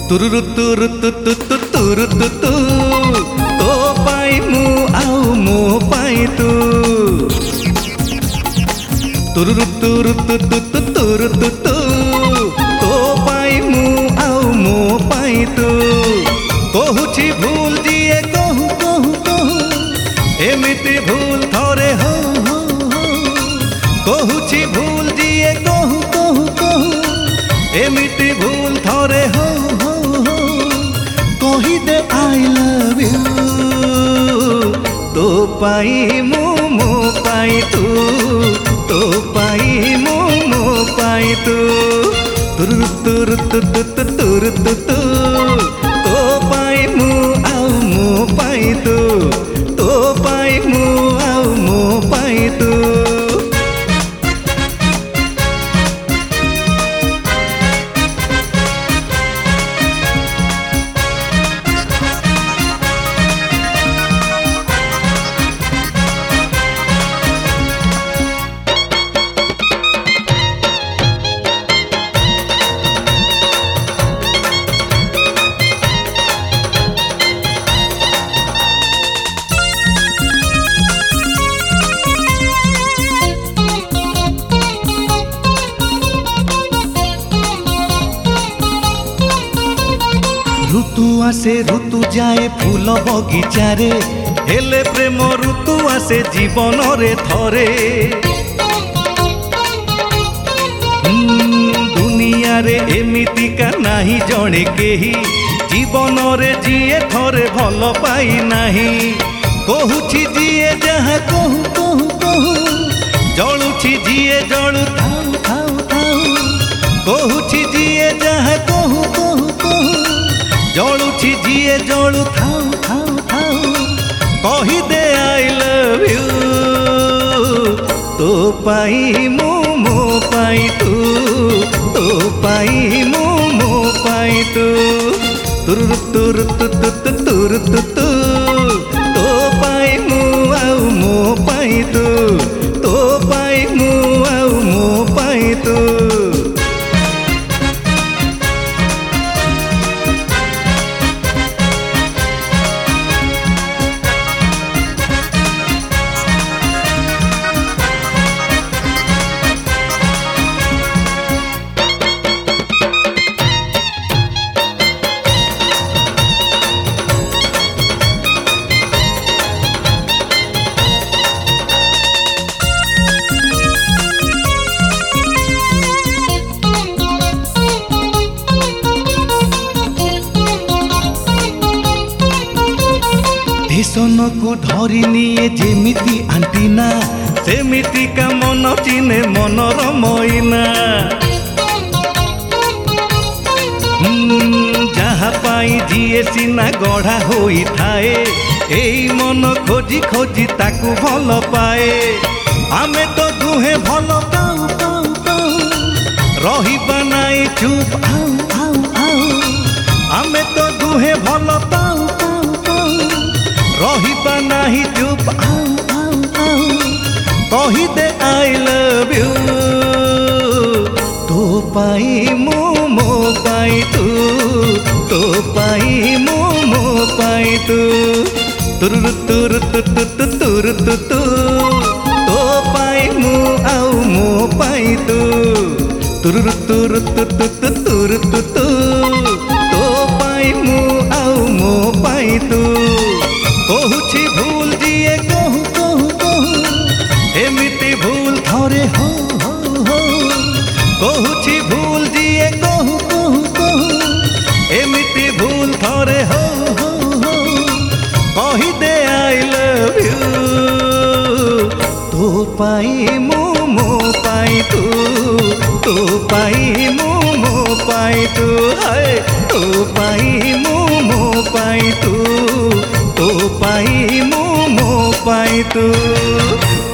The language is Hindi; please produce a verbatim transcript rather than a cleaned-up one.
तुरुरु तुरु तु तु तु तुरु तु तु तो पाई मु आउ मो पाई तू तुरुरु तुरु तु तु तु तुरु तु तु तो पाई मु आउ मो पाई तू कहूची भूल दिए कहू कहू कहू एमिति भूल थोरे हो हो हो कहूची भूल दिए कहू कहू कहू एमिति भूल थोरे हो हो हो कही दे आई लव यू तो पाई मु मो पाई तू तो पाई मु मो पाई तू तुरु तुरु तु तु तु तुरु तु तु तो पाई मु आउ मो पाई तू तो पाई मु आउ मो पाई तू ऋतु आसे ऋतु जाए फूल बगीचा रे हेले प्रेम ऋतु आसे जीवन रे थरे दुनिया रे एमितिका नाही जणे केही जीवन रे जिए थरे भल पाई नाही कहूची जिए जहा कहू कहू कहू जलुची जिए जलु थाऊ थाऊ थाऊ कहूची जिए जहा कहू कहू कहू जलुची जिए जलु थाऊ थाऊ थाऊ कही दे आई लव यू तो पाई मु मो पाई तू तो पाई मु मो पाई तू तुरु तुरु तु तु तु तुरु तु तु तो पाई मु आउ मो पाई तू तो पाई मु आउ मो पाई तू सन को धरी निए जेमिति आंटीना सेमिति का मन चिने मनर मैना जहाँ पाई जिए सीना गढ़ा होई थाए एई मन खोजी खोजी ताकू भल पाए आमे तो दुहे भल पाऊ पाऊ पाऊ रही बनाई चुप आऊ आऊ आऊ आमे तो दुहे भल पाऊ रही नाही चुप आऊ आऊ आऊ कही दे आई लव यू तो पाई मु मो पाई तू तो पाई मु मो पाई तू तुरु तुरु तु तु तु तुरु तु तु तो पाई मु आउ मो पाई तू तुरु तुरु तु तु तु तुरु तु तु तो पाई मु आउ मो पाई तू कहूची भूल दिए कहू कहू कहू एमिति भूल थोरे हो हो हो कहूची भूल दिए कहू कहू कहू एमिति भूल थोरे हो हो हो कही दे आई लव यू तो पाई मु मो पाई तू तो पाई मु मो पाई तू है तो पाई मु मो पाई तू तो पाई मु मो पाई तू।